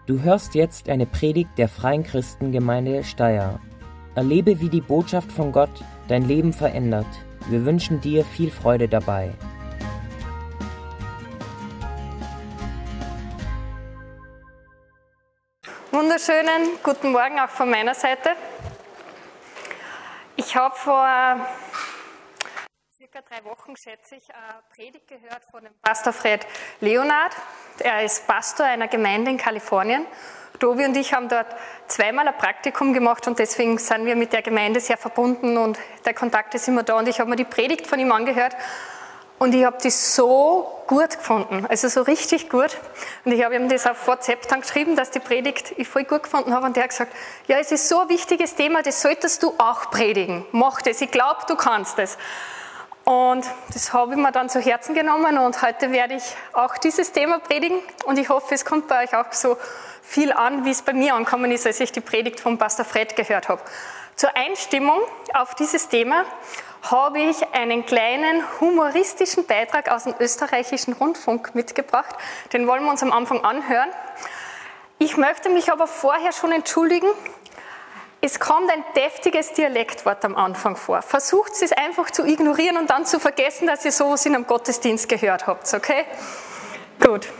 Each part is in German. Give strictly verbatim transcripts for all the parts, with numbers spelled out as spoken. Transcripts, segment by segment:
Du hörst jetzt eine Predigt der Freien Christengemeinde Steyr. Erlebe, wie die Botschaft von Gott dein Leben verändert. Wir wünschen dir viel Freude dabei. Wunderschönen guten Morgen auch von meiner Seite. Ich habe vor circa drei Wochen, schätze ich, eine Predigt gehört von dem Pastor Fred Leonard. Er ist Pastor einer Gemeinde in Kalifornien. Tobi und ich haben dort zweimal ein Praktikum gemacht und deswegen sind wir mit der Gemeinde sehr verbunden und der Kontakt ist immer da. Und ich habe mir die Predigt von ihm angehört und ich habe die so gut gefunden, also so richtig gut. Und ich habe ihm das auf WhatsApp dann geschrieben, dass die Predigt ich voll gut gefunden habe. Und der hat gesagt, ja, es ist so ein wichtiges Thema, das solltest du auch predigen. Mach das, ich glaube, du kannst das. Und das habe ich mir dann zu Herzen genommen und heute werde ich auch dieses Thema predigen. Und ich hoffe, es kommt bei euch auch so viel an, wie es bei mir angekommen ist, als ich die Predigt von Pastor Fred gehört habe. Zur Einstimmung auf dieses Thema habe ich einen kleinen humoristischen Beitrag aus dem österreichischen Rundfunk mitgebracht. Den wollen wir uns am Anfang anhören. Ich möchte mich aber vorher schon entschuldigen. Es kommt ein deftiges Dialektwort am Anfang vor. Versucht es einfach zu ignorieren und dann zu vergessen, dass ihr sowas in einem Gottesdienst gehört habt, okay? Gut.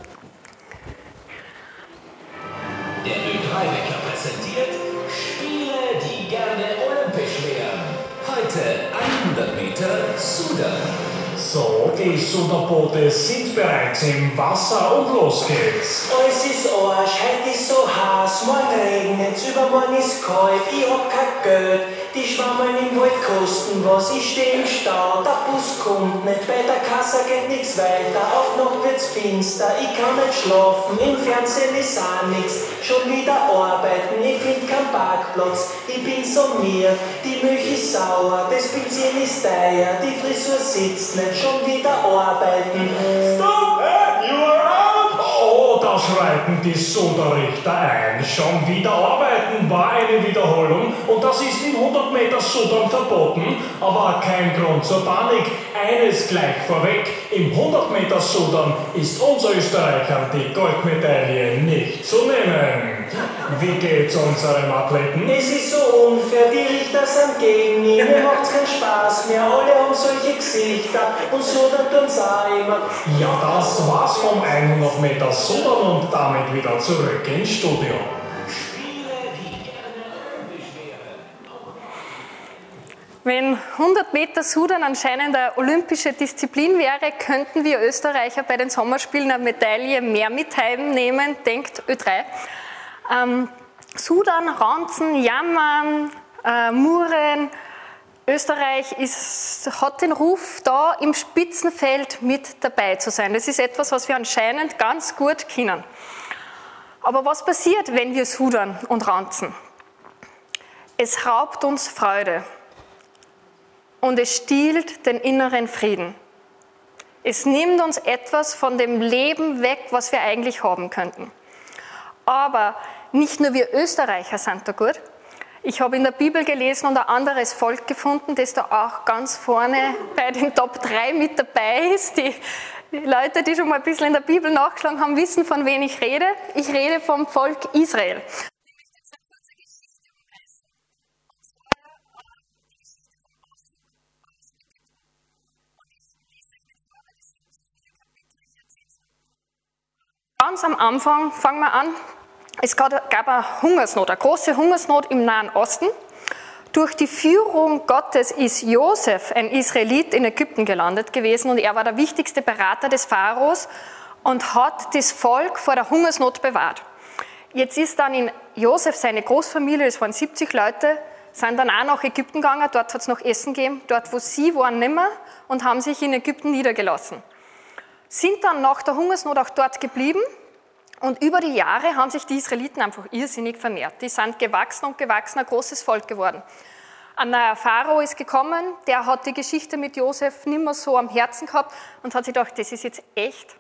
Der Ö drei Wecker präsentiert Spiele, die gerne olympisch wären. Heute hundert Meter Sudan. So, die Suderboote sind bereits im Wasser und los geht's. Alles ist Arsch, heute ist so heiß, morgen regnet's, übermorgen ist kalt, ich hab kein Geld. Die Schwammeln im Wald kosten was, ich steh im Stau, der Bus kommt nicht, bei der Kasse geht nix weiter, auf Nacht wird's finster, ich kann nicht schlafen, im Fernsehen ist auch nix, schon wieder arbeiten, ich find keinen Parkplatz, ich bin so mir, die Milch ist sauer, das Benzin ist teuer, die Frisur sitzt nicht, schon wieder arbeiten. Stop! Hey, you are out! Oh, da schreiten die Suderrichter ein. Schon wieder arbeiten war eine Wiederholung und das ist in hundert Meter Sudern verboten, aber kein Grund zur Panik. Eines gleich vorweg, im hundert Meter Sudern ist unser Österreichern die Goldmedaille nicht zu nehmen. Wie geht's unserem Athleten? Es ist so unfair, die Richter sind gegen ihn, mir macht's keinen Spaß mehr, alle haben solche Gesichter und Sudern tun's auch immer. Ja, das war's vom hundert Meter Sudern und damit wieder zurück ins Studio. Wenn hundert Meter Sudern anscheinend eine olympische Disziplin wäre, könnten wir Österreicher bei den Sommerspielen eine Medaille mehr mit heimnehmen, denkt Ö drei. Ähm, Sudern, Ranzen, Jammern, äh, Murren. Österreich ist, hat den Ruf, da im Spitzenfeld mit dabei zu sein. Das ist etwas, was wir anscheinend ganz gut kennen. Aber was passiert, wenn wir sudern und ranzen? Es raubt uns Freude und es stiehlt den inneren Frieden. Es nimmt uns etwas von dem Leben weg, was wir eigentlich haben könnten. Aber nicht nur wir Österreicher sind da gut. Ich habe in der Bibel gelesen und ein anderes Volk gefunden, das da auch ganz vorne bei den Top drei mit dabei ist. Die Leute, die schon mal ein bisschen in der Bibel nachgeschlagen haben, wissen, von wem ich rede. Ich rede vom Volk Israel. Ganz am Anfang fangen wir an. Es gab eine Hungersnot, eine große Hungersnot im Nahen Osten. Durch die Führung Gottes ist Josef, ein Israelit, in Ägypten gelandet gewesen und er war der wichtigste Berater des Pharaos und hat das Volk vor der Hungersnot bewahrt. Jetzt ist dann in Josef seine Großfamilie, es waren siebzig Leute, sind dann auch nach Ägypten gegangen, dort hat es noch Essen gegeben, dort wo sie waren nimmer und haben sich in Ägypten niedergelassen. Sind dann nach der Hungersnot auch dort geblieben. Und über die Jahre haben sich die Israeliten einfach irrsinnig vermehrt. Die sind gewachsen und gewachsen, ein großes Volk geworden. Ein neuer Pharao ist gekommen, der hat die Geschichte mit Josef nicht mehr so am Herzen gehabt und hat sich gedacht, das ist jetzt echt.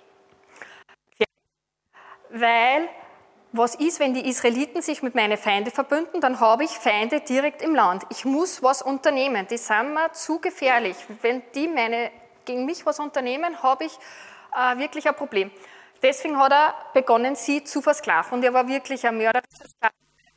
Weil, was ist, wenn die Israeliten sich mit meinen Feinden verbünden, dann habe ich Feinde direkt im Land. Ich muss was unternehmen, die sind mir zu gefährlich. Wenn die meine, gegen mich was unternehmen, habe ich äh, wirklich ein Problem. deswegen hat er begonnen, sie zu versklaven. Und er war wirklich ein mörderischer Sklave.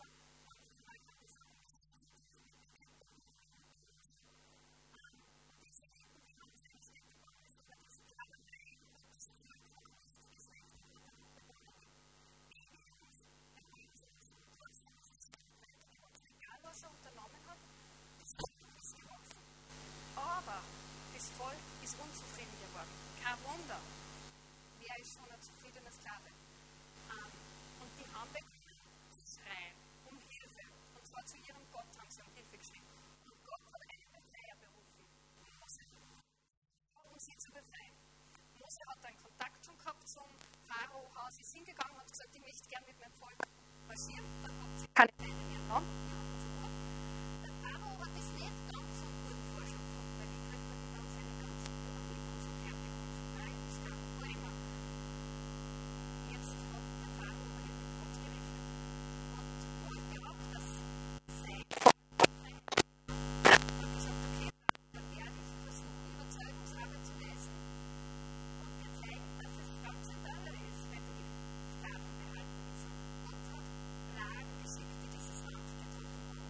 Aber das Volk ist unzufrieden geworden. Kein Wunder. Wer ist schon ein zufriedener Sklave? Ähm, und die haben begonnen zu schreien um Hilfe. Und zwar zu ihrem Gott haben sie um Hilfe geschrien. Und Gott hat einen Befreier berufen, Mose, um sie zu befreien. Mose hat einen Kontakt schon gehabt zum Pharao-Haus, ist hingegangen und hat gesagt, ich möchte gern mit meinem Volk marschieren. Dann habt ihr keine Feinde mehr haben. Der Pharao hat das nicht ganz so einen guten Vorschlag gefunden, weil die kriegt er dann seine ganzen Überleben und so fertig und so nein, das kann man nicht machen. Jetzt hat der Pharao aber nicht mit Gott gerechnet und wohl glaubt, dass sein Volk befreit hat. Er hat gesagt, okay, dann werde ich versuchen, Überzeugungsarbeit zu leisten und dir zeigen, dass es ganz ein anderer ist, wenn du die Sklaven behalten willst. Und Gott hat Plagen geschickt, die dieses Land getroffen haben.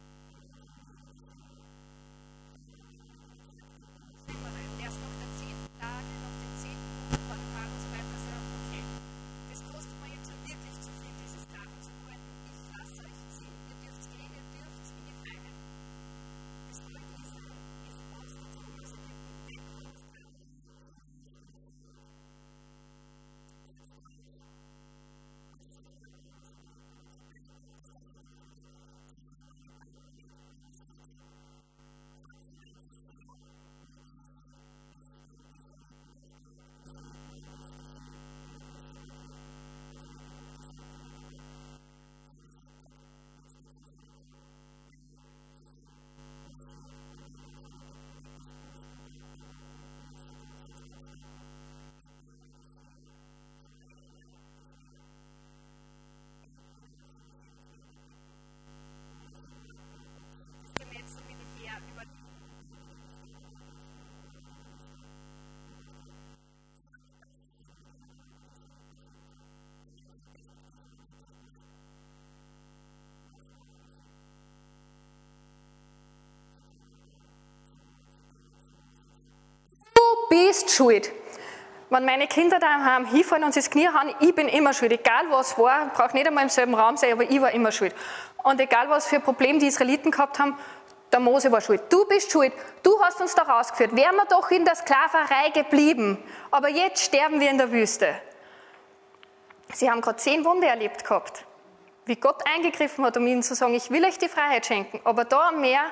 Erst nach den zehn Tagen, nach den zehn Monaten war der Pharao so weit, dass er sagt, okay, das kostet mir jetzt wirklich zu viel, diese Sklaven zu halten. Ich lasse euch ziehen. Ihr dürft gehen, ihr dürft in die Freiheit. Das Volk Israel ist ausgezogen aus Ägypten, weg von der Sklaven. Wenn wir jetzt so mit dem Heer über Du bist schuld. Wenn meine Kinder daheim hinfallen und sie das Knie haben, ich bin immer schuld. Egal was war, braucht nicht einmal im selben Raum sein, aber ich war immer schuld. Und egal was für Probleme die Israeliten gehabt haben, der Mose war schuld. Du bist schuld. Du hast uns da rausgeführt. Wären wir doch in der Sklaverei geblieben. Aber jetzt sterben wir in der Wüste. Sie haben gerade zehn Wunder erlebt gehabt. Wie Gott eingegriffen hat, um ihnen zu sagen, ich will euch die Freiheit schenken. Aber da am Meer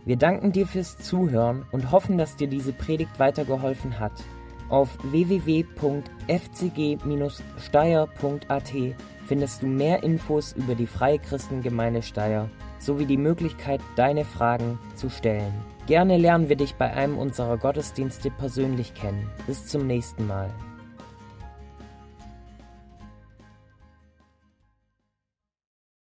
Wir danken dir fürs Zuhören und hoffen, dass dir diese Predigt weitergeholfen hat. Auf w w w punkt f c g bindestrich steyr punkt a t findest du mehr Infos über die Freie Christengemeinde Steyr sowie die Möglichkeit, deine Fragen zu stellen. Gerne lernen wir dich bei einem unserer Gottesdienste persönlich kennen. Bis zum nächsten Mal.